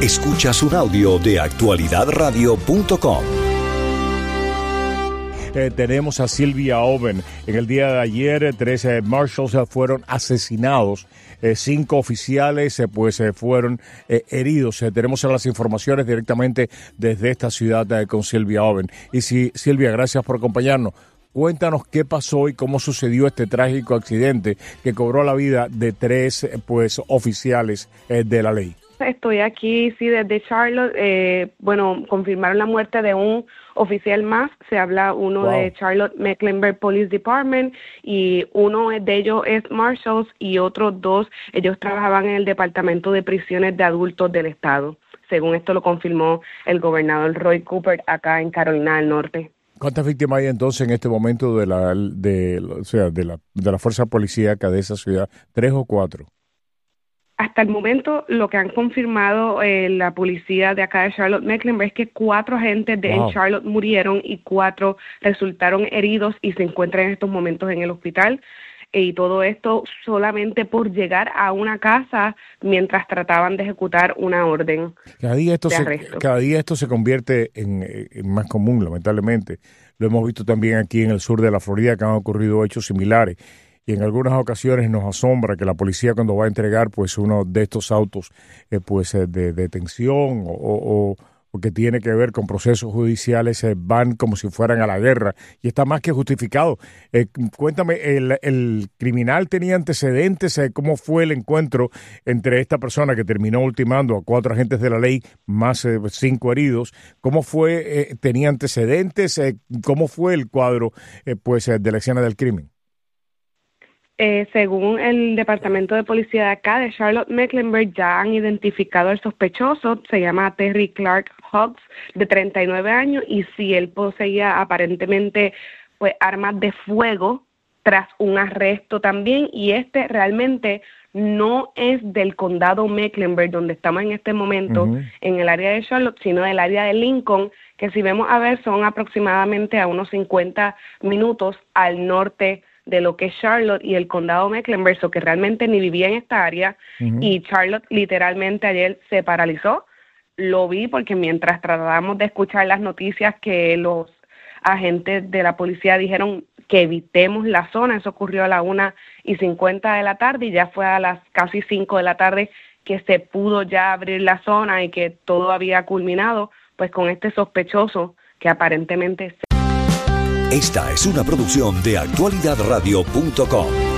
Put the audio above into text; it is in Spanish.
Escuchas un audio de actualidadradio.com. Tenemos a Sylvia Oven. En el día de ayer, 13 marshals fueron asesinados. 5 oficiales fueron heridos. Tenemos las informaciones directamente desde esta ciudad con Sylvia Oven. Y sí, Sylvia, gracias por acompañarnos. Cuéntanos qué pasó y cómo sucedió este trágico accidente que cobró la vida de 3 oficiales de la ley. Estoy aquí, sí, desde Charlotte. Confirmaron la muerte de un oficial más. Se habla uno de Charlotte Mecklenburg Police Department y uno de ellos es Marshals y otros 2, ellos trabajaban en el Departamento de Prisiones de Adultos del Estado. Según esto lo confirmó el gobernador Roy Cooper acá en Carolina del Norte. ¿Cuántas víctimas hay entonces en este momento de la fuerza policíaca de esa ciudad? ¿3 o 4? Hasta el momento, lo que han confirmado la policía de acá de Charlotte Mecklenburg es que 4 agentes en Charlotte murieron y 4 resultaron heridos y se encuentran en estos momentos en el hospital. Y todo esto solamente por llegar a una casa mientras trataban de ejecutar una orden de arresto. Cada día esto se convierte en más común, lamentablemente. Lo hemos visto también aquí en el sur de la Florida, que han ocurrido hechos similares. Y en algunas ocasiones nos asombra que la policía, cuando va a entregar uno de estos autos de detención o que tiene que ver con procesos judiciales, van como si fueran a la guerra, y está más que justificado. Cuéntame, ¿el criminal tenía antecedentes? ¿Cómo fue el encuentro entre esta persona que terminó ultimando a 4 agentes de la ley, más 5 heridos? ¿Cómo fue? ¿Tenía antecedentes? ¿Cómo fue el cuadro de la escena del crimen? Según el Departamento de Policía de acá, de Charlotte Mecklenburg, ya han identificado al sospechoso. Se llama Terry Clark Huggs, de 39 años, y si él poseía aparentemente armas de fuego tras un arresto también, y este realmente no es del condado Mecklenburg, donde estamos en este momento, en el área de Charlotte, sino del área de Lincoln, que si vemos a ver son aproximadamente a unos 50 minutos al norte de lo que es Charlotte y el condado Mecklenburg, so que realmente ni vivía en esta área, y Charlotte literalmente ayer se paralizó. Lo vi porque mientras tratábamos de escuchar las noticias que los agentes de la policía dijeron que evitemos la zona, eso ocurrió a las 1:50 de la tarde y ya fue a las casi 5 de la tarde que se pudo ya abrir la zona y que todo había culminado con este sospechoso que aparentemente... Esta es una producción de actualidadradio.com.